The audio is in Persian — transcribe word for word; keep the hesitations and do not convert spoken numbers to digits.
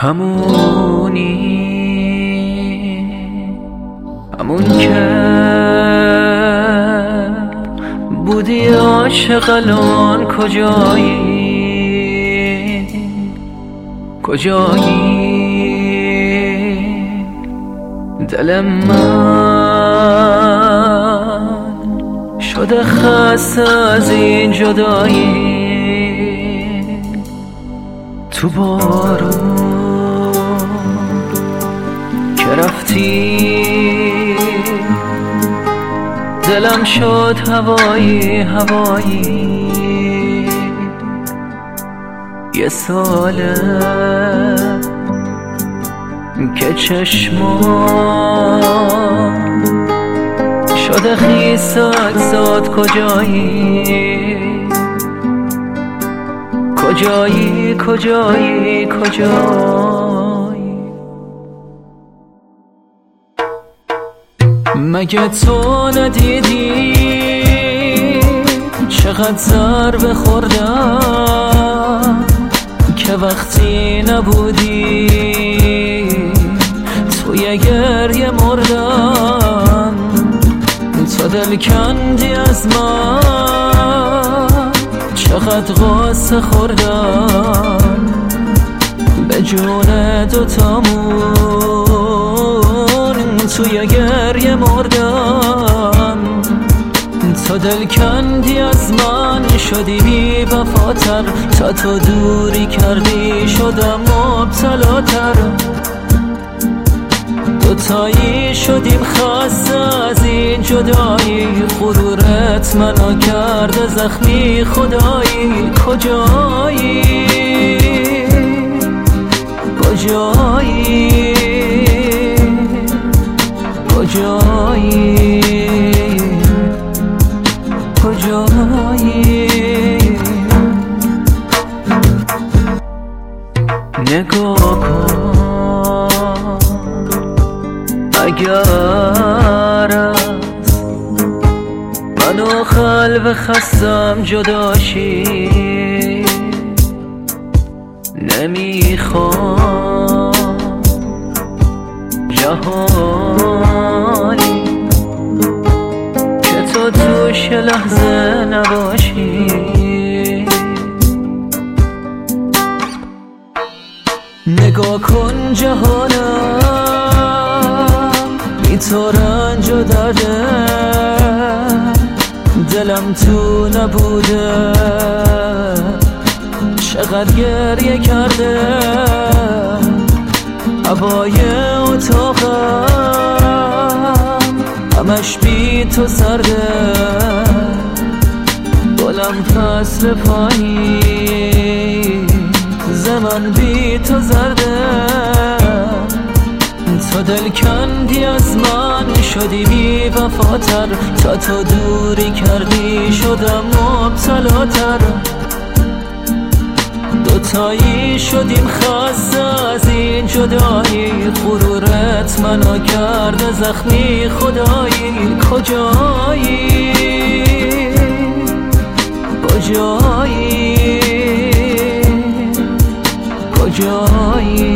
همونی همون که بودی عاشق، الان کجایی کجایی؟ دل من شده خسته از این جدایی، تو بارون که رفتی دلم شد هوایی هوایی. یه ساله که چشمام شده خیس اجزاد، کجایی کجایی کجایی کجایی؟ مگه تو ندیدی چقدر ضربه خوردم که وقتی نبودی توی گریه مردم؟ تو دل کندی از من، چقدر غصه خوردم به جون دوتامون، توی گریه مردم. تو دل کندی از من، شدی بی وفاتر، تا تو دوری کردی شدم مبتلاتر. دوتایی شدیم خسته از این جدایی، غرورت منو کرده زخمی، خدایی کجایی کجایی کجایی کجایی؟ نگاه کن اگر از من و قلب خستم جداشی، نمیخوام جهانی که تو توش لحظه نباشی. نگاه کن جهانم بی تو رنج و درده، دلم تو نبوده چقدر گریه کرده. هوای اتاقم همش بی تو سرده، گلم فصل پایین زمان بی تو زرده. تو دل کندی از من، شدی بی وفاتر، تا تو دوری کردی شدم مبتلاتر. دوتایی شدیم خسته از این جدایی، غرورت منو کرده زخمی، خدایی کجایی کجایی کجایی؟